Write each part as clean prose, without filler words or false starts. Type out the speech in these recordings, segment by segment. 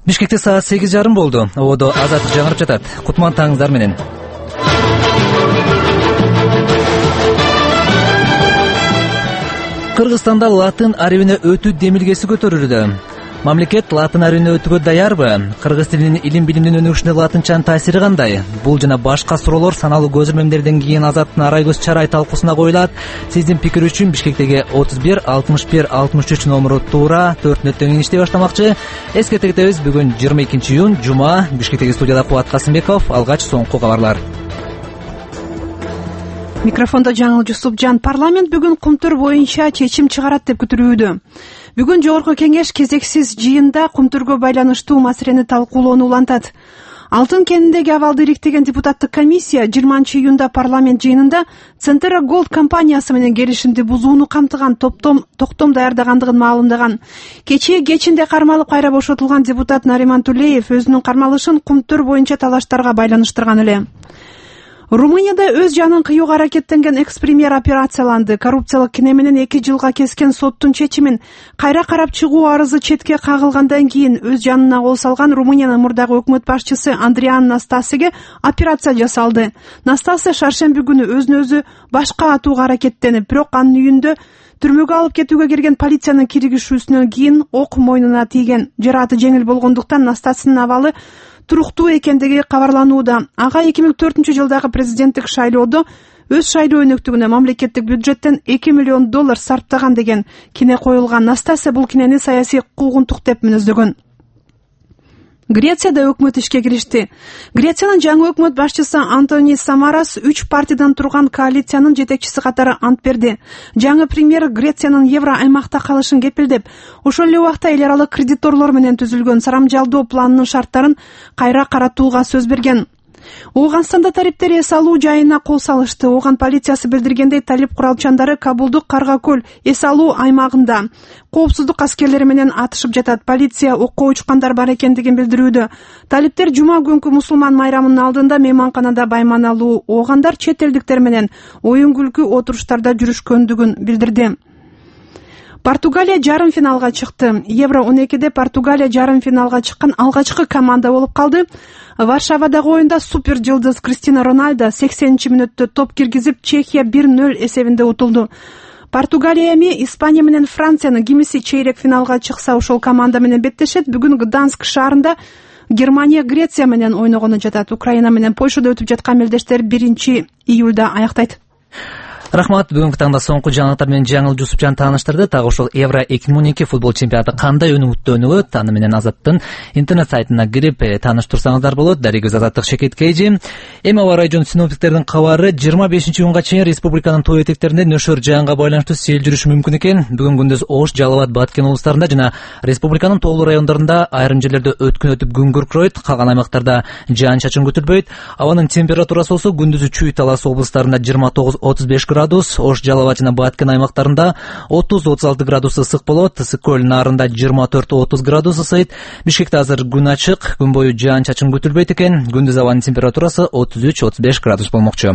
Бишкекте саат 8:30 болду. Ободо азаттык жаңырып жатат. Кутман таңыңыздар менен. Кыргызстанда латын арабине өтүү демилгеси көтөрүлдү. Мамлекет латын арабине өтүүгө даярбы? Кыргыз тилинин илим билимдин өнүгүшүнө латынчанын таасири кандай? Бул жана башка суроолор саналуу көзөмөлдөрдөн кийин Азаттын арай көз чарай талкуусуна коюлат. Сиздин пикир үчүн Бишкектеги 31 61 63 номеру туура 4 мүнөттөн кийин иштей баштамакчы. Эскерте кетебиз, бүгүн 22 июнь жума. Бишкектеги студияда Кубат Касымбеков. Алгач соңку кабарлар. Микрофондо Жаңыл Жусупжан. Парламент бүгүн кумтур боюнча чечим чыгарат деп күтүлүүдө. Бүгүн жогорку кеңеш кезексиз жыйында кумтурга байланыштуу маселени талкуулоону улантат. Алтын кениндеги абалды ириктеген депутаттык комиссия 20 июнда парламент жыйынында Центра Голд компаниясы менен келишимди бузууну камтыган токтом даярдагандыгын маалымдаган. Кечинде кармалып кайра бошотулган депутат Нариман Тулеев өзүнүн кармалышын кумтур боюнча талаштарга байланыштырган эле. Румынияда өз жанын кыюуга аракеттенген экс-премьер операцияланды. Коррупциялык кине менен 2 жылга кескен соттун чечимин кайра карап чыгуу арызы четке кагылгандан кийин өз жанына кол салган Румыниянын мурдагы өкмөт башчысы Андриан Настасиге операция жасалды. Настаси шаршемби күнү өзүн өзү башка атууга аракеттенип, бирок анын үйүндө түрмөгө алып кетүүгө келген полициянын киргизүүсүнөн кийин ок мойнуна тийген. Жарааты жеңил болгондуктан Настасинин абалы туруктуу экендиги кабарланууда. Ага 2004 жылдагы президенттик шайлоодо өз шайлоо өнөктүгүнө мамлекеттик бюджеттен $2 миллион сарптаган деген кине коюлган. Настасия бул кинени саясий куугунтук деп мүнөздөгөн. Грецияда өкмөт ишке киришти. Грециянын жаңы өкмөт башчысы Антони Самарас 3 партиядан турган коалициянын жетекчиси катары ант берди. Жаңы премьер Грециянын евро аймакта калышын кепилдеп, ошол эле убакта эл аралык кредиторлор менен түзүлгөн сарамжалдоо планынын шарттарын кайра каратууга сөз берген. Ооганстанда талиптер эс алуу жайына кол салышты. Ооган полициясы билдиргендей, талип куралчандары Кабулдук Каргакөл эс алуу аймагында коопсуздук аскерлери менен атышып жатат. Полиция окко учкандар бар экендигин билдирүүдө. Талиптер жума күнкү мусулман майрамынын алдында мейманканада байман алуу, оогандар чет элдиктер менен оюн күлкү отуруштарда жүрүшкөндүгүн билдирди. Португалия жарым финалга чыкты. Евро 12де Португалия жарым финалга чыккан алгачкы команда болуп калды. Варшавадагы оюнда супер жылдыз Кристиано Роналдо 80-мүнөттө топ киргизип, Чехия 1-0 эсебинде утулду. Португалия эми Испания менен Франциянын кимиси чейрек финалга чыкса ошол команда менен беттешет. Бүгүн Гданьск шаарында Германия Греция менен ойногону жатат. Украина менен Польшада өтүп жаткан мелдештер 1 июлда аяктайт. Рахмат, бүгүнкү таңда соңку жаңылыктар менен Жаңыл Жусупжан тааныштырды. Так ошол Евро 2012 футбол чемпионаты кандай өнүгөт, аны менен Азаттын интернет сайтына кирип тааныштырсаңыздар болот. Дарегөз Азаттык Шекеткейжи. Эми аба ырайы жөнүндө синоптиктердин кабары 25 июнга чейин республиканын тоо этектеринде нөшөр жаанга байланыштуу сел жүрүшү мүмкүн экен. Бүгүн күндүз Ош, Жалал Абад, Баткен облустарында жана республиканын тоолуу райондорунда айрым жерлерде өткүнөтүп күн күркүрөйт, калган аймактарда жаан-чачын күтүлбөйт. Абанын температурасы болсо күндүзү Чүй, Талас облустарында 29-35 градус, Ош, Жалал Абад жана Баткен аймактарында 30-36 градус ысык болот. Ысык көл наарында 24-30 градус ысыйт. Бишкекте азыр күн ачык, күн бою жаан-чачын күтүлбөйт экен. Күндүз абанын температурасы 33-35 градус болмокчу.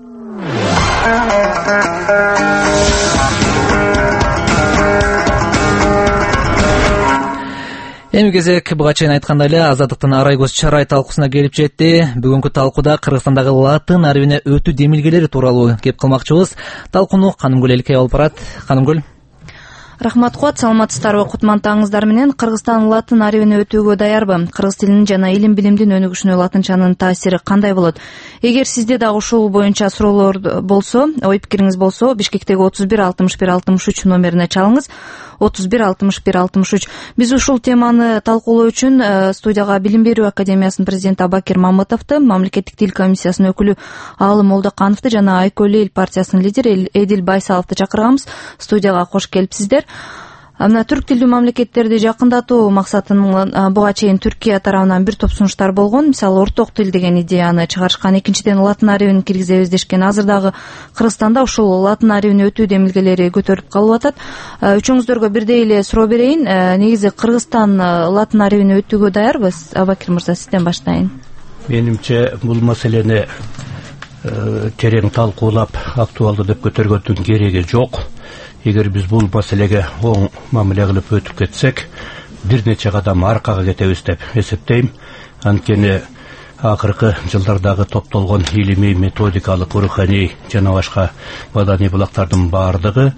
Эми кезек буга чейин айткандай эле Азаттыктын арай көз чарай талкуусуна келип жетти. Бүгүнкү талкууда Кыргызстандагы латын арабине өтүү демилгелери тууралуу кеп кылмакчыбыз. Талкууну Канымгүл Элкей алып барат. Канымгүл. Рахмат Куат, саламатсыздарбы? Кутман таңыңыздар менен. Кыргызстан латын арабине өтүүгө даярбы? Кыргыз тилинин жана илим билимдин өнүгүшүнө латынчанын таасири кандай болот? Эгер сизде дагы ушул боюнча суроолор болсо, ой пикириңиз болсо, Бишкектеги 31 61 63 номерине чалыңыз. 31 61 63. Биз ушул теманы талкуулоо үчүн студияга Билим берүү академиясынын президенти Абакир Мамытовду, мамлекеттик тил комиссиясынын өкүлү Аалым Молдокановду жана Айкөлү эл партиясынын лидери Эдил Байсаловду чакырганбыз. Студияга кош келипсиздер. Мына түрк тилдүү мамлекеттерди жакындатуу максатынын буга чейин Түркия тарабынан бир топ сунуштар болгон. Мисалы, орток тил деген идеяны чыгарышкан. Экинчиден, латын арабин киргизебиз дешкен. Азыр дагы Кыргызстанда ушул латын арабине өтүү демилгелери көтөрүлүп калып атат. Үчүңүздөргө бирдей эле суроо берейин. Негизи Кыргызстан латын арабине өтүүгө даярбы? Абакир мырза, сизден баштайын. Менимче бул маселени терең талкуулап, актуалдуу деп көтөргөндүн кереги жок. Эгер биз бул маселеге оң мамиле кылып өтүп кетсек, бир нече кадам аркага кетебиз деп эсептейм. Анткени акыркы жылдардагы топтолгон илимий, методикалык, руханий жана башка маданий булактардын баардыгы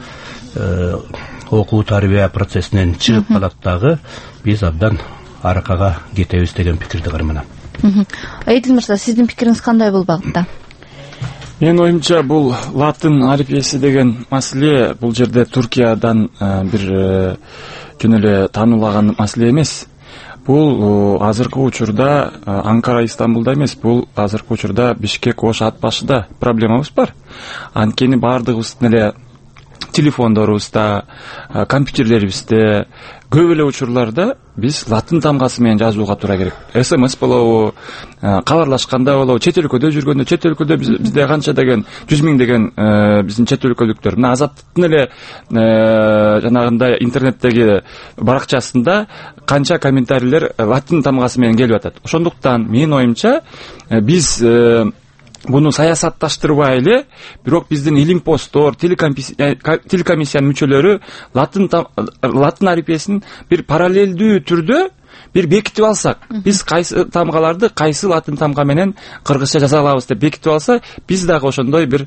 окуу тарбия процессинен чыгып калат дагы, биз абдан аркага кетебиз деген пикирди карманам. Эдил мырза, сиздин пикириңиз кандай бул багытта? Менин оюмча, бул латын алифбеси деген маселе бул жерде Туркиядан бир жөн эле таануулаган маселе эмес. Бул азыркы учурда Анкара, Истанбулда эмес, бул азыркы учурда Бишкек, Ош ат башыда проблемабыз бар. Анткени баардыгыбыздын эле телефондорубузда, компьютерлерибизде көп эле учурларда биз латын тамгасы менен жазууга туура керек. СМС болобу, кабарлашканда болобу, чет өлкөдө жүргөндө, чет өлкөдө бизде канча деген 100 миң деген биздин чет өлкөлүктөр. Мына Азаттыктын эле жанагындай интернеттеги баракчасында канча комментарийлер латын тамгасы менен келип атат. Ошондуктан менин оюмча биз буну саясатташтырбай эле, бирок биздин илим посттор, телекомиссиянын мүчөлөрү латын алифбесин бир параллелдүү түрдө бир бекитип алсак, биз кайсы тамгаларды кайсы латын тамга менен кыргызча жаза алабыз деп бекитип алса, биз дагы ошондой бир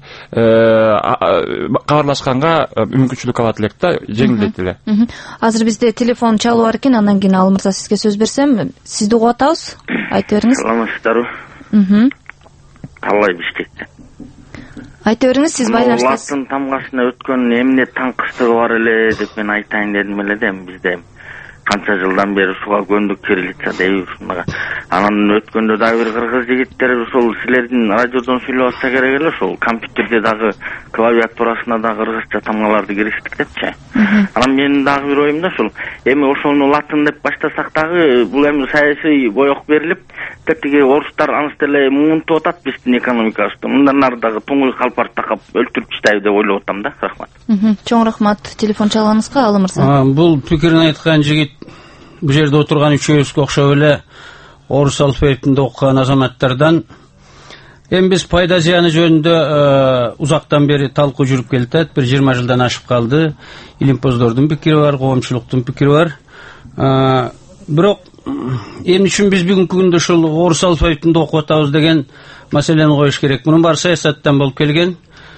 кабарлашканга мүмкүнчүлүк алат элек да, жеңилдейт эле. Азыр бизде телефон чалуу бар экен, андан кийин Ал мырза сизге сөз берсем, сизди угуп атабыз. Айта бериңиз. Саламатсыздарбы? Талай Бишкектен. Айта бериңиз, сиз байланыштасыз. Латын тамгасына өткөн эмне таңкыстыгы бар эле деп мен айтайын дедим эле да, бизде канча жылдан бери ушуга көндүк, кириллица дейбиз. Анан өткөндө дагы бир кыргыз жигиттери ушул силердин радиодон сүйлөп атса керек эле, ушул компьютерде дагы клавиатурасына да кыргызча тамгаларды кириштик депчи. Анан менин дагы бир оюмда ушул эми ошону латын деп баштасак дагы бул эми саясий боек берилип, тетиги орустар аныс деле муунтуп атат биздин экономикабызды. Мындан ары дагы туңуй калпар такап өлтүрүп таштайбы деп ойлоп атам да. Рахмат. Чоң рахмат телефон чалганыңызга, Ал мырза. Бул пикирин айткан жигит бул жерде отурган үчөөбүзгө окшоп эле орус алфавитинде окуган азаматтардан. Эми биз пайда зыяны жөнүндө узактан бери талкуу жүрүп келатат. Бир 20 жылдан ашып калды. Илимпоздордун пикири бар, коомчулуктун пикири бар. Бирок эмне үчүн биз бүгүнкү күндө ушул орус алфавитинде окуп атабыз деген маселени коюш керек. Мунун баары саясаттан болуп келген.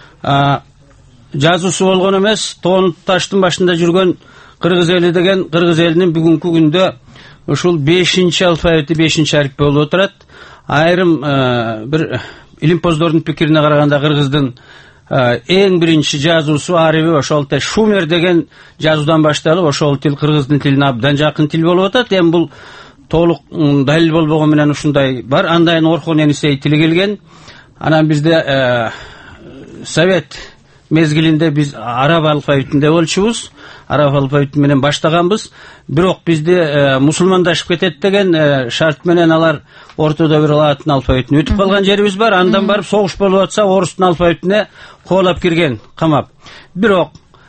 Жазуусу болгон эмес, тоон таштын башында жүргөн кыргыз эли деген кыргыз элинин бүгүнкү күндө ушул 5-алфавити, 5-алифбе болуп отурат. Айрым бир илимпоздордун пикирине караганда кыргыздын эң биринчи жазуусу ариби ошол Шумер деген жазуудан башталып, ошол тил кыргыздын тилине абдан жакын тил болуп атат. Эми бул толук далил болбогон менен ушундай бар. Андайын Орхон Енисей тили келген. Анан бизде Совет мезгилинде биз араб алфавитинде болчубуз. Араб алфавити менен баштаганбыз. Бирок бизде мусулмандашып кетет деген шарт менен алар ортодо бир латын алфавитине өтүп калган жерибиз бар. Андан барып согуш болуп атса, орустун алфавитине коолап кирген, камап. Бирок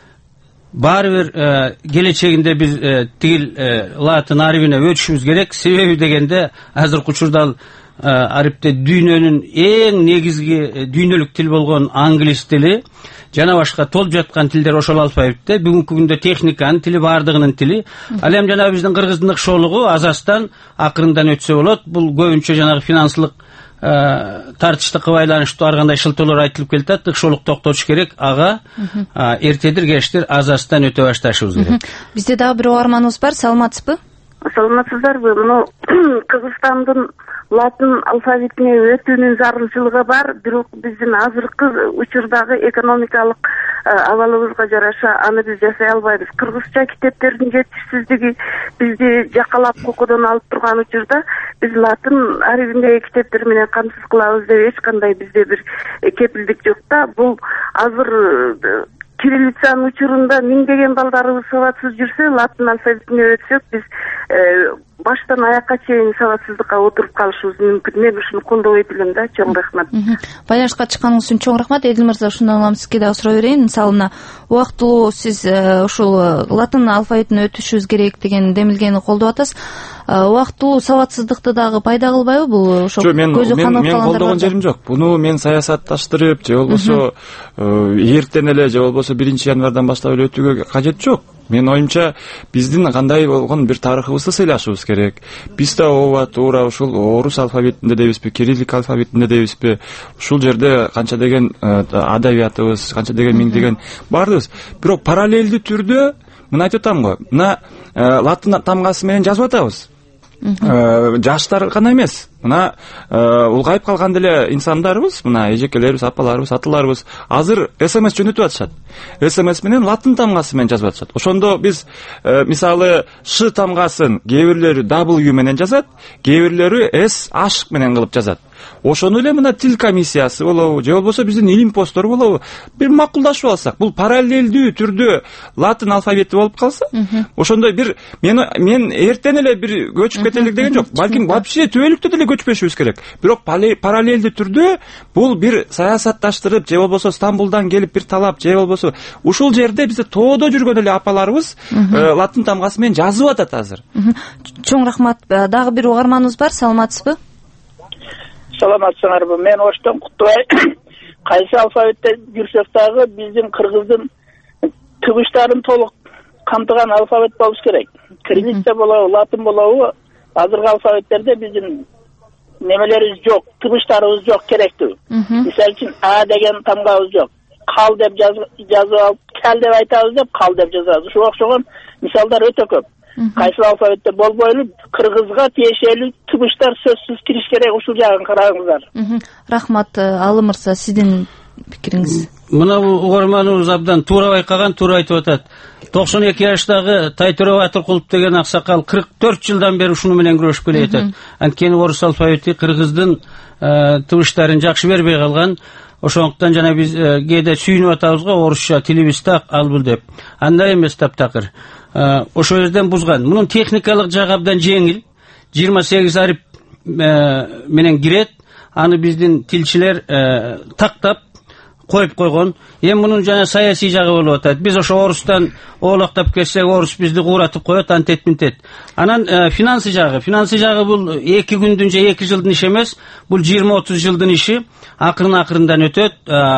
баары бир келечегинде биз тигил латын арабине өтүшүбүз керек. Себеби дегенде азыркы учурда арабте дүйнөнүн эң негизги дүйнөлүк тил болгон англис тили жана башка толуп жаткан тилдер ошол алфавитте. Бүгүнкү күндө техниканын тили, баардыгынын тили. Ал эми жана биздин кыргыздын ыкшоолугу азастан акырындан өтсө болот. Бул көбүнчө жанагы финансылык тартыштыкка байланыштуу ар кандай шылтоолор айтылып келатат. Ыкшоолук токтотуш керек. Ага эртедир кечтир азастан өтө башташыбыз керек. Бизде дагы бир угарманыбыз бар. Саламатсызбы? Саламатсыздарбы? Мына Кыргызстандын латын алфавитине өтүүнүн зарылчылыгы бар, бирок биздин азыркы учурдагы экономикалык абалыбызга жараша аны биз жасай албайбыз. Кыргызча китептердин жетишсиздиги бизди жакалап кокодон алып турган учурда биз латын арабиндеги китептер менен камсыз кылабыз деп эч кандай бизде бир кепилдик жок да. Бул азыр кириллицанын учурунда миңдеген балдарыбыз сабатсыз жүрсө, латын алфавитине өтсөк, биз баштан аякка чейин сабатсыздыкка отуруп калышыбыз мүмкүн. Мен ушуну колдобойт элем да. Чоң рахмат. Байланышка чыкканыңыз үчүн чоң рахмат. Эдил мырза, ушундан улам сизге дагы суроо берейин. Мисалына, убактылуу сиз ушул латын алфавитине өтүшүбүз керек деген демилгени колдоп атасыз. Убактылуу сабатсыздыкты дагы пайда кылбайбы бул? Ошо көзү канып мен колдогон жерим жок. Буну мен саясатташтырып же болбосо эртен эле же болбосо 1 январдан баштап эле өтүүгө кажет жок. Менин оюмча биздин кандай болгон бир тарыхыбызды сыйлашыбыз керек. Биз да ооба туура ушул орус алфавитинде дейбизби, кириллик алфавитинде дейбизби, ушул жерде канча деген адабиятыбыз, канча деген миңдеген бардыбыз. Бирок параллелдүү түрдө мына айтып атам го, мына латын тамгасы менен жазып атабыз. Жаштар гана эмес, мына улгайып калган деле инсандарыбыз, мына эжекелерибиз, апаларыбыз, аталарыбыз азыр СМС жөнөтүп атышат. СМС менен латын тамгасы менен жазып атышат. Ошондо биз мисалы Ш тамгасын кээ бирлери W менен жазат, кээ бирлери S H менен кылып жазат. Ошону эле мына тил комиссиясы болобу, же болбосо биздин илим посттор болобу, бир макулдашып алсак, бул параллелдүү түрдө латын алфавити болуп калса, ошондой бир мен эртең эле бир көчүп кетелик деген жок. Балким вообще түбөлүктүү деле көчпөшүбүз керек. Бирок параллелдүү түрдө бул бир саясатташтырып, же болбосо Стамбулдан келип бир талап, же болбосо ушул жерде бизде тоодо жүргөн эле апаларыбыз латын тамгасы менен жазып атат азыр. Чоң рахмат. Дагы бир угарманыбыз бар, саламатсызбы? Саламатсыңарбы? Мен Оштон Куттубай. Кайсы алфавитте жүрсөк дагы биздин кыргыздын тыбыштарын толук камтыган алфавит болуш керек. Кириллица болобу, латын болобу, азыркы алфавиттерде биздин немелерибиз жок, тыбыштарыбыз жок керектүү. Мисалы үчүн А деген тамгабыз жок. Кал деп жазып алып, кал деп айтабыз деп кал деп жазабыз. Ушуга окшогон мисалдар өтө көп. Кайсы алфавитте болбойлу, кыргызга тиешелүү тыбыштар сөзсүз кириш керек, ушул жагын караңыздар. Рахмат. Алы мырза, сиздин пикириңиз? Мына угарманыбыз абдан туура байкаган, туура айтып атат. 92 жаштагы Тайтөре Батыркулов деген аксакал 44 жылдан бери ушуну менен күрөшүп келатат. Анткени орус алфавити кыргыздын тыбыштарын жакшы бербей калган. Ошондуктан жана биз кээде сүйүнүп атабыз го, орусча тилибиз так ал бул деп. Андай эмес таптакыр. Ошол жерден бузган. Мунун техникалык жагы абдан жеңил. 28 ариф менен кирет. Аны биздин тилчилер тактап коюп койгон. Эми мунун жана саясий жагы болуп атат. Биз ошо орустан оолактап келсек, орус бизди кууратып коет, антет минтет. Анан финансы жагы бул 2 күндүн же 2 жылдын иши эмес, бул 20-30 жылдын иши. Акырын-акырындан өтөт.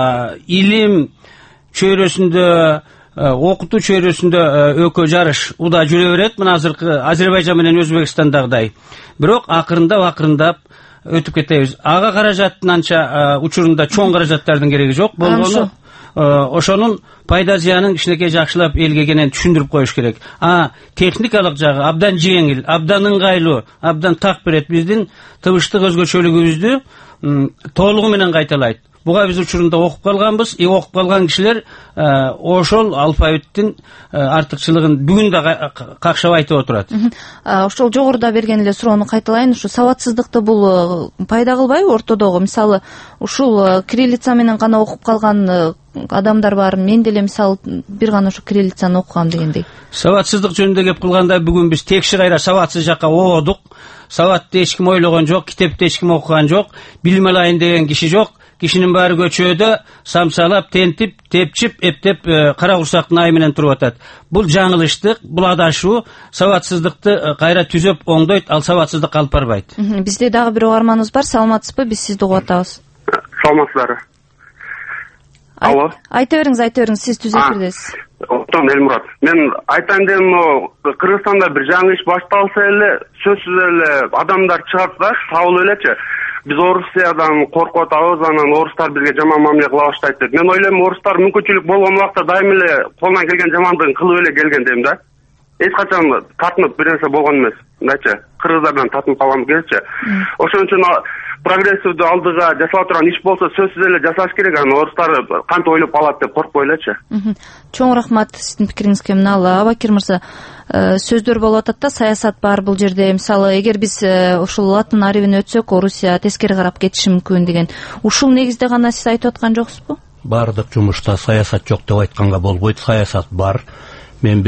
Илим чөйрөсүндө, окутуу чөйрөсүндө өкө жарыш уда жүрө берет. Мына азыркы Азербайжан менен Өзбекстандагыдай. Бирок акырындап өтүп кетебиз. Ага каражаттын анча учурунда чоң каражаттардын кереги жок. Болгону ошонун пайда зыянын кичинекей жакшылап элге кенен түшүндүрүп коюш керек. Техникалык жагы абдан жеңил, абдан ыңгайлуу, абдан так берет. Биздин тыбыштык өзгөчөлүгүбүздү толугу менен кайталайт. Буга биз учурунда окуп калганбыз. Окуп калган кишилер ошол алфавиттин артыкчылыгын бүгүн да какшап айтып отурат. Ошол жогоруда берген эле суроону кайталайын. Ушу сабатсыздыкты бул пайда кылбайбы ортодогу? Мисалы, ушул кириллица менен гана окуп калган адамдар бар. Мен деле мисалы бир гана ушу кириллицаны окугам дегендей. Сабатсыздык жөнүндө кеп кылганда бүгүн биз текши кайра сабатсыз жакка оодук. Сабатты эч ким ойлогон жок, китепти эч ким окуган жок, билим алайын деген киши жок. Кишинин баары көчөдө самсалап, тентип, тепчип, эптеп кара курсактын айы менен туруп атат. Бул жаңылыштык, бул адашуу, сабатсыздыкты кайра түзөп оңдойт, ал сабатсыздык алып барбайт. Бизде дагы бир угарманыбыз бар. Саламатсызбы? Биз сизди угуп атабыз. Саламатсыздар. Алло. Айта бериңиз, сиз түз эфирдесиз. Октон Элмурат. Мен айтайын дегеним, Кыргызстанда бир жаңы иш башталса эле, сөзсүз эле адамдар чыгат да, табылып элечи. Биз Орусиядан коркуп атабыз, анан орустар бизге жаман мамиле кыла баштайт деп. Мен ойлойм, орустар мүмкүнчүлүк болгон убакта дайым эле колунан келген жамандыгын кылып эле келген дейм да. Эч качан тартынып бир нерсе болгон эмес. Мындайчы, кыргыздардан тартынып калган келчи. Ошон үчүн прогрессивдүү алдыга жасала турган иш болсо сөзсүз эле жасаш керек. Анан орустар кантип ойлоп алат деп коркпой элечи. Чоң рахмат сиздин пикириңизге. Мына Абакир мырза, сөздөр болуп атат да, саясат бар бул жерде. Мисалы, эгер биз ушул латын арифин өтсөк, Орусия тескери карап кетиши мүмкүн деген. Ушул негизде гана сиз айтып аткан жоксузбу? Бардык жумушта саясат жок деп айтканга болбойт. Саясат бар. Мен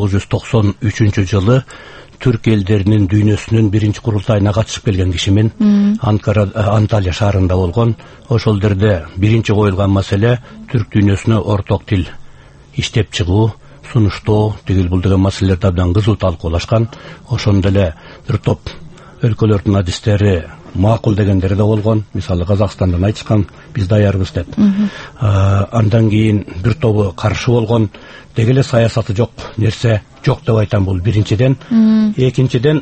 1993 жылы Түрк элдеринин дүйнөсүнүн биринчи курултайына катышып келген кишимен. Анталия шаарында болгон. Ошол жерде биринчи коюлган маселе түрк дүйнөсүнө орток тил иштеп чыгуу, сунуштоо, тигил бул деген маселелерди абдан кызуу талкуулашкан. Ошондо эле бир топ өлкөлөрдүн адистери макул дегендери да болгон. Мисалы Казакстандан айтышкан, биз даярбыз деп. Андан кийин бир тобу каршы болгон. Деги эле саясаты жок нерсе жок деп айтам, бул биринчиден. Экинчиден,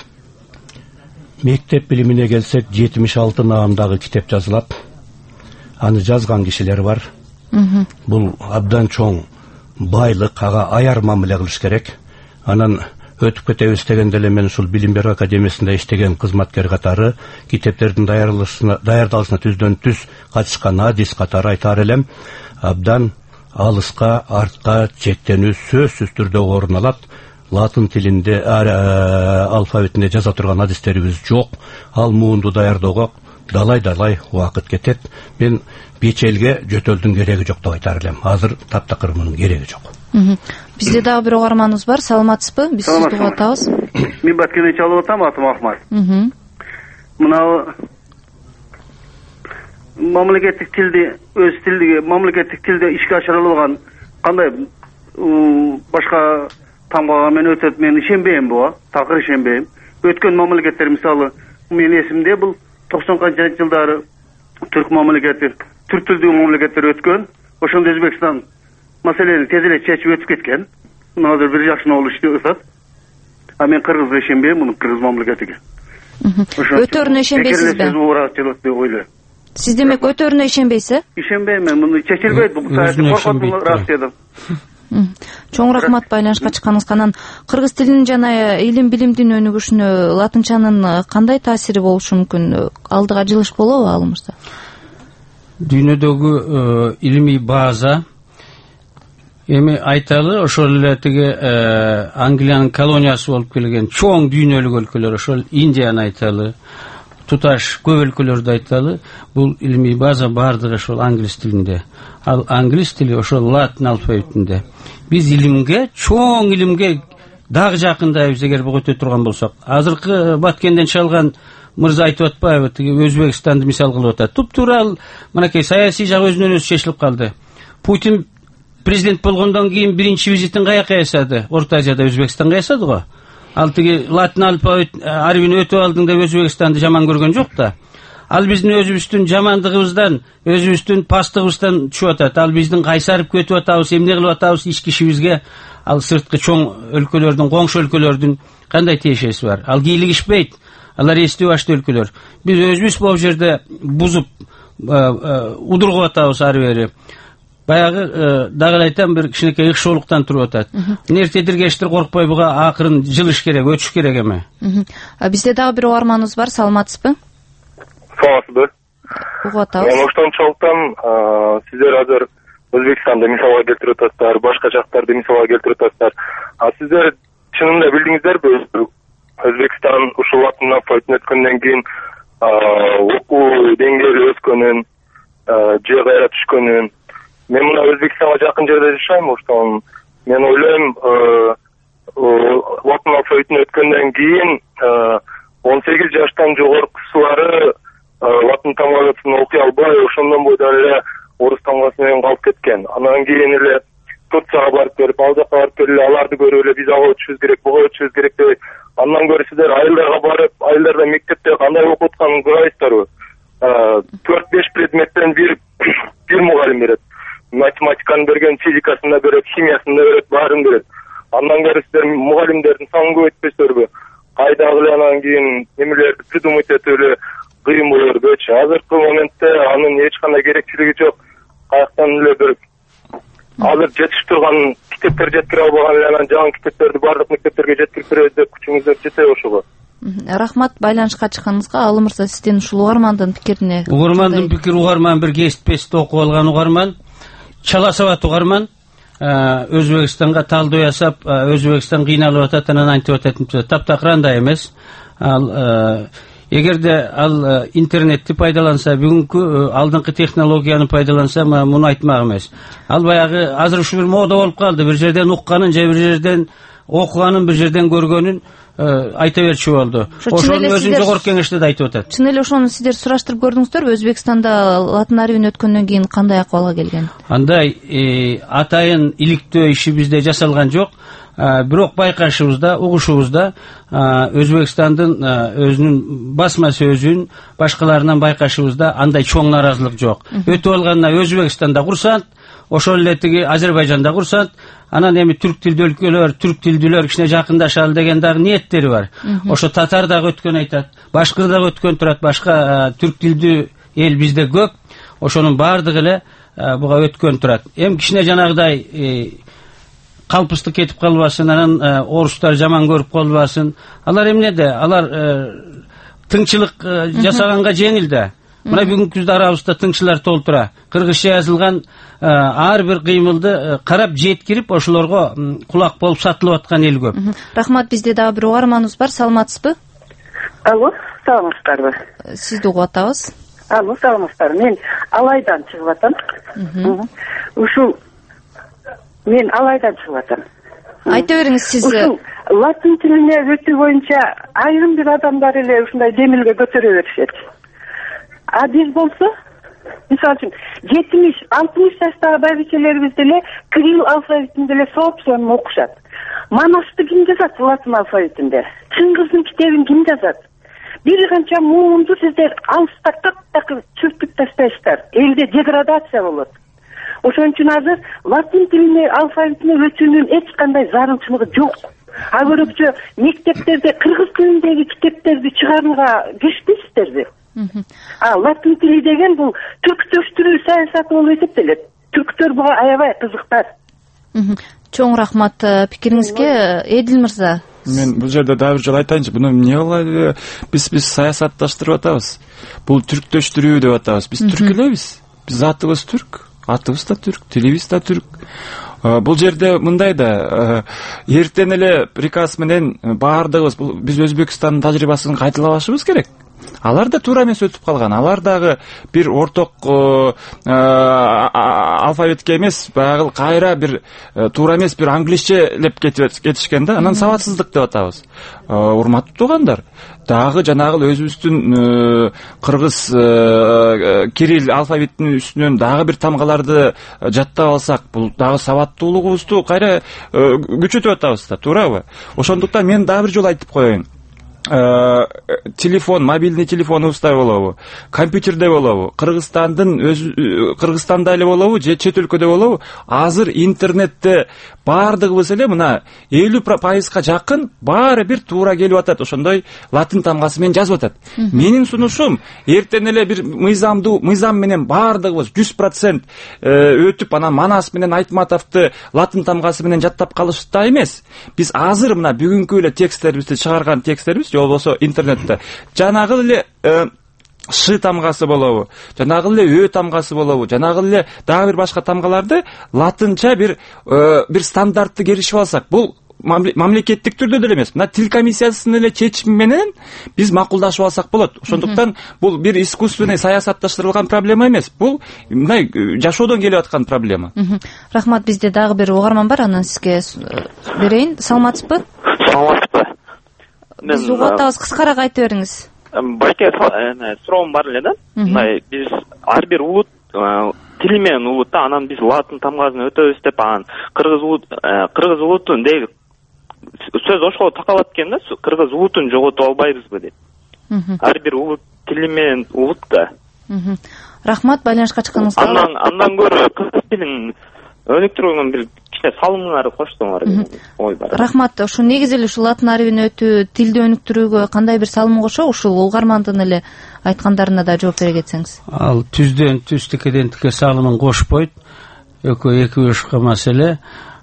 мектеп билимине келсек, 76 наамдагы китеп жазылат. Аны жазган кишилер бар. Бул абдан чоң байлык, ага аяр мамиле кылыш керек. Анан өтүп кетебиз дегенде эле мен ушул билим берүү академиясында иштеген кызматкер катары китептердин даярдалышына түздөн түз катышкан адис катары айтаар элем, абдан алыска, артка чектенүү сөзсүз түрдө орун алат. Латын тилинде алфавитинде жаза турган адистерибиз жок. Ал муунду даярдоого далай убакыт кетет. Мен бечелге жөтөлдүн кереги жок деп айтаар элем. Азыр таптакыр мунун кереги жок. Бизде дагы бир угарманыбыз бар. Саламатсызбы? Биз сизди угуп атабыз. Мен Баткенде чалып атам, атым Ахмат. Мына мамлекеттик тилди, өз тилдиги мамлекеттик тилде ишке ашырылган кандай башка тамгага мен өтөт, мен ишенбейм буга, такыр ишенбейм. Өткөн мамлекеттер, мисалы, мен эсимде бул 90 жылдары түрк мамлекети, түрк тилдүү мамлекеттер өткөн. Ошондо Өзбекстан маселени тез эле чечип өтүп кеткен. Азыр бир жакшы болуп иштеп атат. А мен кыргызга ишенбейм, муну кыргыз мамлекетиге. Өтөрүнө ишенбейсизби? Сиз демек өтөрүнө ишенбейсиз? Ишенбейм мен, муну чечилбейт, бул саясий коркотуу рас дедим. Чоң рахмат байланышка чыкканыңызга. Анан кыргыз тилинин жана илим билимдин өнүгүшүнө латынчанын кандай таасири болушу мүмкүн? Алдыга жылыш болобу ал мырза? Дүйнөдөгү илимий база эми айталы, ошол эле тиги Англиянын колониясы болуп келген чоң дүйнөлүк өлкөлөр, ошол Индияны айталы, туташ көп өлкөлөрдү айталы, бул илимий база бардыгы ошол англис тилинде. Ал англис тили ошол латын алфавитинде. Биз илимге, чоң илимге дагы жакындайбыз эгер буга өтө турган болсок. Азыркы Баткенден чалган мырза айтып атпайбы, тиги Өзбекстанды мисал кылып атат. Туптуура ал мынакей саясий жагы өзүнөн өзү чечилип калды. Путин президент болгондон кийин биринчи визитин каяка жасады? Орто Азияда Өзбекстанга жасады го. Ал тиги латын алфавит арбини өтүп алдың деп Өзбекстанды жаман көргөн жок да. Ал биздин өзүбүздүн жамандыгыбыздан, өзүбүздүн пастыгыбыздан түшүп атат. Ал биздин кайсарып кетип атабыз, эмне кылып атабыз ички ишибизге. Ал сырткы чоң өлкөлөрдүн, коңшу өлкөлөрдүн кандай тиешеси бар? Ал кийлигишпейт. Алар эстүү баштуу өлкөлөр. Биз өзүбүз бул жерде бузуп, удургуп атабыз ары бери. Баягы дагы айтам, бир кичинекей ыкшоолуктан туруп атат. Нертедиргештир коркпой буга акырын жылыш керек, өтүш керек эме. Бизде дагы бир угарманыбыз бар. Саламатсызбы? Саламатсызбы? Угуп атабыз. Мен ошентчиликтен сиздер азыр Өзбекстанды мисалга келтирип атасыздар, башка жактарды мисалга келтирип атасыздар. А сиздер чынында билдиңиздерби, Өзбекстан ушул латын алфавитин өткөндөн кийин окуу деңгээли өскөнүн, жөө кайра түшкөнүн. Мен мына Өзбекстанга жакын жерде жашайм, ошон мен ойлойм, латын алфавитин өткөндөн кийин 18 жаштан жогоркусулары латын тамгасын окуй албай, ошондон бойдон эле орус тамгасы менен калып кеткен. Анан кийин эле Турцияга барып берип, ал жака барып келип, аларды көрүп эле биз ага өтүшүбүз керек, буга өтүшүбүз керек деп, андан көрө сиздер айылдарга барып, айылдарда мектепте кандай окуп атканын көрөйсүздарбы? 4-5 предметтен бир мугалим берет. Математиканы берген, физикасын да берет, химиясын да берет, баарын берет. Андан көрө сиздер мугалимдердин санын көбөйтпөйсүздарбы? Кайдагы эле анан кийин немелерди придумать этип эле кыйын болордучу. Азыркы моментте анын эч кандай керектүүлүгү жок. Каяктан эле бир азыр жетишип турган китептер жеткире албаган эле анан жаңы китептерди баардык мектептерге жеткирип беребиз деп күчүңүздөр жетеби ошого? Рахмат байланышка чыкканыңызга. Ал мырза, сиздин ушул угармандын пикирине. Угармандын пикири, угарман бир кесип окуп алган угарман, чала сабат угарман. Өзбекстанга талдоо жасап, Өзбекстан кыйналып атат, анан антип атат. Таптакыр андай эмес. Ал эгерде ал интернетти пайдаланса, бүгүнкү алдыңкы технологияны пайдаланса, муну айтмак эмес. Ал баягы азыр ушу бир мода болуп калды. Бир жерден укканын же бир жерден окуганын, бир жерден көргөнүн айта берчү болду. Ошонун өзүн жогорку кеңеште да айтып атат. Чын эле ошону сиздер сураштырып көрдүңүздөрбү? Өзбекстанда латын арбин өткөндөн кийин кандай акыбалга келген? Андай атайын иликтөө иши бизде жасалган жок. бирок байкашыбызда, угушубузда Өзбекстандын өзүнүн басма сөзүн башкаларынан байкашыбызда андай чоң нааразылык жок. Өтүп алганына Өзбекстанда курсант, ошол эле тиги Азербайжанда курсант, анан эми түрк тилдүү өлкөлөр, түрк тилдүүлөр кичине жакындашалы деген дагы ниеттери бар. Ошо татар дагы өткөн айтат, башкыр дагы өткөн турат, башка түрк тилдүү эл бизде көп. Ошонун баардыгы эле буга өткөн турат. Эми кичине жанагыдай калпыстык кетип калбасын, анан орустар жаман көрүп калбасын. Алар эмнеде? Алар тыңчылык жасаганга жеңил да. Мына бүгүнкү күздө арабызда тыңчылар толтура. Кыргызча жазылган ар бир кыймылды карап жеткирип, ошолорго кулак болуп сатылып аткан эл көп. Рахмат, бизде дагы бир угарманыбыз бар. Саламатсызбы? Алло, саламатсыздарбы? Сизди угуп атабыз. Алло, саламатсыздар. Мен Алайдан чыгып атам. Ушул мен Алайдан чыгып атам. Айта бериңиз, сиз ушул латын тилине өтүү боюнча айрым бир адамдар эле ушундай демилге көтөрө беришет. А биз болсо, мисалы үчүн 70-60 жаштагы байбичелерибиз деле кирилл алфавитинде эле соопсонун окушат. Манасты ким жазат латын алфавитинде? Чыңгыздын китебин ким жазат? Бир канча муунду сиздер алыста так чүртүп таштайсыздар. Элде деградация болот. Ошон үчүн азыр латын тилине алфавитине өтүүнүн эч кандай зарылчылыгы жок. А көрөкчө мектептерде кыргыз тилиндеги китептерди чыгарууга киришпейсиздерби? Латын тили деген бул түрктөштүрүү саясаты болуп эсептелет. Түрктөр буга аябай кызыктар. Чоң рахмат пикириңизге. Эдил мырза, мен бул жерде дагы бир жолу айтайынчы, буну эмне кылалы биз саясатташтырып атабыз. Бул түрктөштүрүү деп атабыз. Биз түрк элебиз. Биз атыбыз түрк, атыбыз да түрк, тилибиз да түрк. Бул жерде мындай да, эртең эле приказ менен баардыгыбыз биз Өзбекстандын тажрыйбасын кайталабашыбыз керек. Алар да туура эмес өтүп калган. Алар дагы бир орток алфавитке эмес, баягы кайра бир туура эмес бир англисчелеп кетишкен да. Анан сабатсыздык деп атабыз. Урматтуу туугандар, дагы жанагы өзүбүздүн кыргыз кирилл алфавитинин үстүнөн дагы бир тамгаларды жаттап алсак, бул дагы сабаттуулугубузду кайра күчөтүп атабыз да, туурабы? Ошондуктан мен дагы бир жолу айтып коеюн. Телефон, мобильный телефонубузда болобу, компьютерде болобу, Кыргызстанда эле болобу, же чет өлкөдө болобу, азыр интернетте баардыгыбыз эле мына 50% жакын баары бир туура келип атат. Ошондой латын тамгасы менен жазып атат. Менин сунушум эртең эле бир мыйзам менен баардыгыбыз 100% өтүп, анан Манас менен Айтматовду латын тамгасы менен жаттап калышта эмес. Биз азыр мына бүгүнкү эле тексттерибизди чыгарган тексттерибиз же болбосо интернетте жанагы эле ш тамгасы болобу, жанагы эле ө тамгасы болобу, жанагы эле дагы бир башка тамгаларды латынча бир стандартты керишип алсак, бул мамлекеттик түрдө деле эмес, мына тил комиссиясынын эле чечими менен биз макулдашып алсак болот. Ошондуктан бул бир искусственный саясатташтырылган проблема эмес, бул мындай жашоодон келип аткан проблема. Рахмат, бизде дагы бир угарман бар, анан сизге берейин. Саламатсызбы? Саламатсызбы? Биз угуп атабыз, кыскараак айтып бериңиз. Байке суроом бар эле да. Биз ар бир улут тили менен улут да, анан биз латын тамгасын өтөбүз деп, анан кыргыз улутун деги сөз ошого такалат экен да, кыргыз улутун жоготуп албайбызбы деп. Ар бир улут тили менен улут да. Рахмат, байланышка чыкканыңызга. Андан көрө кыргыз тилин өнүктүрүүгө бир кичине салымыңарды коштуңар деген ой бар. Рахмат. Ушу негизи эле ушул латын арабине өтүү тилди өнүктүрүүгө кандай бир салым кошо, ушул угармандын эле айткандарына да жооп бере кетсеңиз. Ал түздөн түз, тикеден тике салымын кошпойт. Эки башка маселе.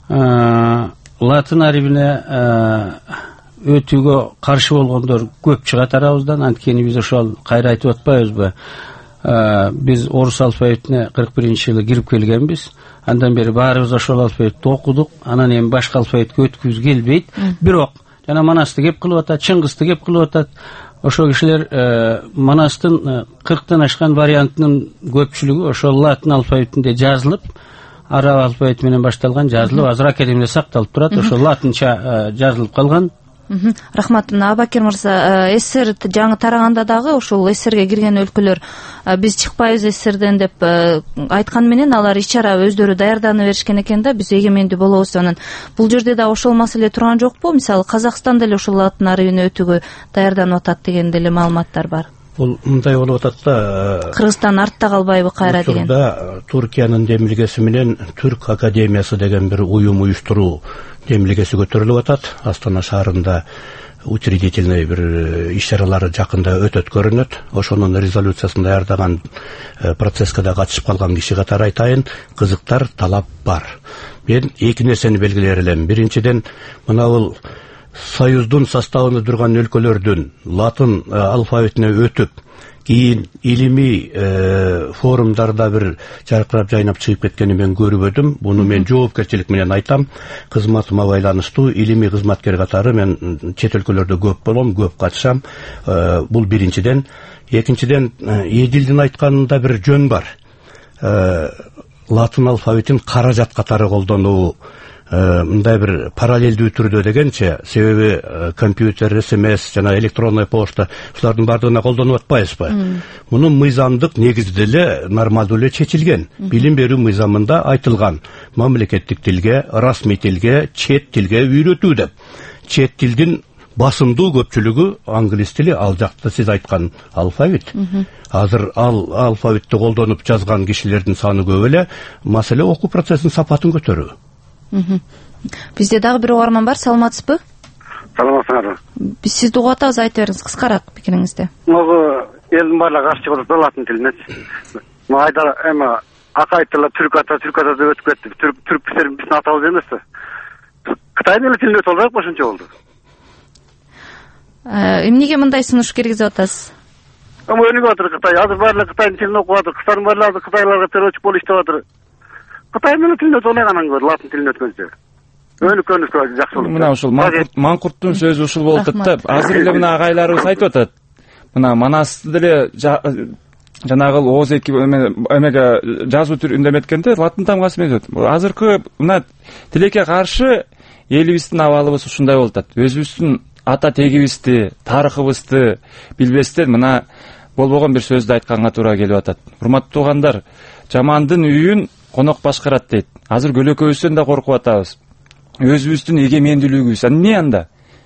Латын арабине өтүүгө каршы болгондор көп чыгат арабыздан. Анткени биз ошол кайра айтып атпайбызбы? Биз орус алфавитине 41-жылы кирип келгенбиз. Андан бери баарыбыз ошол алфавитти окудук. Анан эми башка алфавитке өткүзгүбүз келбейт. Бирок жана Манасты кеп кылып атат, Чыңгызды кеп кылып атат. Ошол кишилер Манастын 40тан ашкан вариантынын көпчүлүгү ошол латын алфавитинде жазылып, араб алфавити менен башталган, жазылып, азыр академияда сакталып турат. Ошол латынча жазылып калган. Рахмат. Абакир мырза, СССР жаңы тараганда дагы ушул СССРге кирген өлкөлөр биз чыкпайбыз СССРден деп айткан менен алар ич-чара өздөрү даярданып беришкен экен да, биз эгемендүү болобуз анан. Бул жерде да ошол маселе турган жокпу? Мисалы Казакстан деле ушул латын арабине өтүүгө даярданып атат деген деле маалыматтар бар. Бул мындай болуп атат да. Кыргызстан артта калбайбы кайра деген. Учурда Туркиянын демилгеси менен Түрк академиясы деген бир уюм уюштуруу демилгеси көтөрүлүп атат. Астана шаарында учредительный бир иш-чаралары жакында өтөт көрүнөт. Ошонун резолюциясын даярдаган процесске да катышып калган киши катары айтайын, кызыктар, талап бар. Мен эки нерсени белгилер элем. Биринчиден, мына бул Союздун составында турган өлкөлөрдүн латын алфавитине өтүп, кийин илимий форумдарда бир жаркырап жайнап чыгып кеткени мен көрбөдүм. Буну мен жоопкерчилик менен айтам. Кызматыма байланыштуу илимий кызматкер катары мен чет өлкөлөрдө көп болом, көп катышам. Бул биринчиден. Экинчиден, Эдилдин айтканында бир жөн бар. Латын алфавитин каражат катары колдонуу мындай бир параллелдүү түрдө дегенче, себеби компьютер, СМС жана электронный почта булардын бардыгына колдонуп атпайбызбы? Мунун мыйзамдык негизи деле нормалдуу эле чечилген. Билим берүү мыйзамында айтылган мамлекеттик тилге, расмий тилге, чет тилге үйрөтүү деп. Чет тилдин басымдуу көпчүлүгү англис тили, ал жакта сиз айткан алфавит. Азыр ал алфавитти колдонуп жазган кишилердин саны көп эле, маселе окуу процессинин сапатын көтөрүү. Бизде дагы бир угарман бар, саламатсызбы? Саламатсыңар. Биз сизди угуп атабыз, айта бериңиз кыскараак пикириңизди. Могу элдин баардыгы каршы чыгып атат латын тилине. Майда эми акай тили түрк ата деп өтүп кетти. Түрк биздин атабыз эмеспи? Кытайдын тилин өтүп албайбы ошончо болду. Эмнеге мындай сунуш киргизип атасыз? Өнүгүп атыр Кытай. Азыр баары Кытайдын тилин окуп атыр. Кыздардын баары кытайларга террорчу болуп иштеп атыр. Кытайдын тилин өтүп алган көрү, латын тилин өткөнчө. Өнүккөнүбүз жакшы болот. Мына ушул Маңкурттун сөзү ушул болуп атат да. Азыр эле мына агайларыбыз айтып атат. Мына Манасты деле жанагы ооз эки эмеге жазуу түрүндө эметкенде латын тамгасы менен өтөт. Азыркы мына тилекке каршы элибиздин абалыбыз ушундай болуп атат. Өзүбүздүн ата тегибизди, тарыхыбызды билбестен мына болбогон бир сөздү айтканга туура келип атат. Урматтуу туугандар, жамандын үйүн конок башкарат дейт. Азыр көлөкөбүздөн да коркуп атабыз. Өзүбүздүн эгемендүүлүгүбүз эмне анда?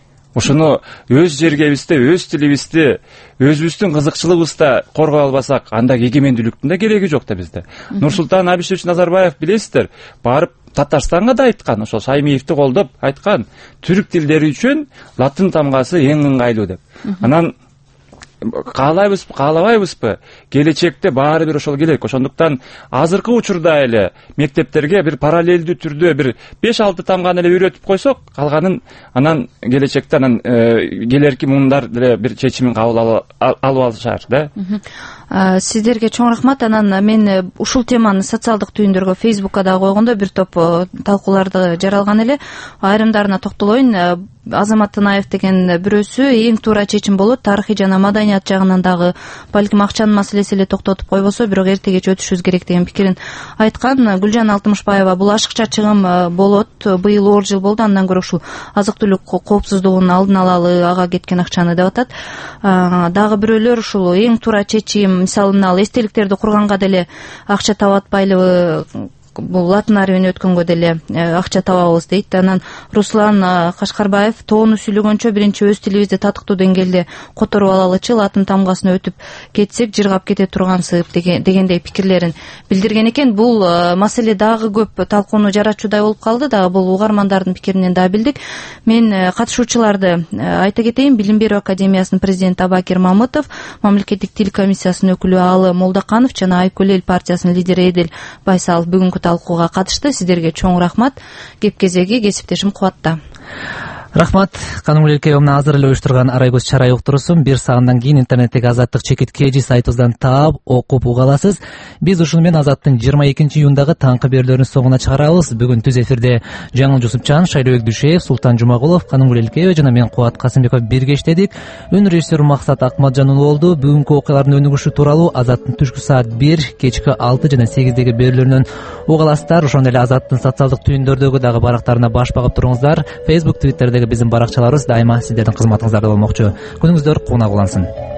Ошону өз жергебизде, өз тилибизде, өзүбүздүн кызыкчылыгыбызда коргой албасак, анда эгемендүүлүктүн да кереги жок да бизде. Нурсултан Абишевич Назарбаев билесиздер, барып Татарстанга да айткан, ошол Шаймиевди колдоп айткан, түрк тилдери үчүн латын тамгасы эң ыңгайлуу деп. Анан каалайбызбы, каалабайбызбы, келечекте баары бир ошол келет. Ошондуктан азыркы учурда эле мектептерге бир параллелдүү түрдө бир 5-6 тамганы эле үйрөтүп койсок, калганын анан келечекте анан келерки муундар деле бир чечимин кабыл алып алышар да. Сиздерге чоң рахмат. Анан мен ушул теманы социалдык түйүндөргө Facebook'ка да койгондо бир топ талкууларды жаралган эле. Айрымдарына токтолоюн. Азамат Танаев деген бирөөсү эң туура чечим болот, тарыхый жана маданият жагынан дагы балким акчанын маселеси эле токтотуп койбосо, бирок эрте кеч өтүшүбүз керек деген пикирин айткан. Гүлжан Алтымышбаева бул ашыкча чыгым болот, быйыл оор жыл болду, андан көрө ушул азык-түлүк коопсуздугунун алдын алалы, ага кеткен акчаны деп атат. Дагы бирөөлөр ушул эң туура чечим, мисалы ал эстеликтерди курганга деле акча таап атпайлыбы, бул латын арабине өткөнгө деле акча табабыз дейт. Анан Руслан Кашкарбаев тоону сүйлөгөнчө биринчи өз тилибизди татыктуу деңгээлде которуп алалычы, латын тамгасын өтүп кетсек жыргап кете тургансып дегендей пикирлерин билдирген экен. Бул маселе дагы көп талкууну жаратчудай болуп калды. Дагы бул угармандардын пикиринен да билдик. Мен катышуучуларды айта кетейин. Билим берүү академиясынын президенти Абакир Мамытов, мамлекеттик тил комиссиясынын өкүлү Алы Молдаканов жана Айкөл эл партиясынын лидери Эдил Байсалов бүгүнкү талкууга катышты. Сиздерге чоң рахмат. Кеп кезеги кесиптешим Кубатта. Рахмат. Канымгүл Элкеевна азыр эле уюштурган Арайгөз чарай уктуруусун 1 саатдан кийин интернеттеги Азаттык чекит KG сайтыбыздан таап, окуп уга аласыз. Биз ушуну менен Азаттын 22 июндагы таңкы берүүлөрүнүн соңуна чыгарабыз. Бүгүн түз эфирде Жаңыл Жусупчан, Шайлообек Дүйшеев, Султан Жумагулов, Канымгүл Элкеева жана мен Кубат Касымбеков бирге иштедик. Үн режиссер Максат Акматжан уулу болду. Бүгүнкү окуялардын өнүгүшү тууралуу Азаттын түшкү саат 1, кечки 6 жана 8деги берүүлөрүнөн уга аласыздар. Ошондой эле Азаттын социалдык түйүндөрдөгү дагы барактарына баш багып туруңуздар. Facebook, Twitterдеги биздин баракчаларыбыз дайыма сиздердин кызматыңыздарда болмокчу. Күнүңүздөр кунак улансын.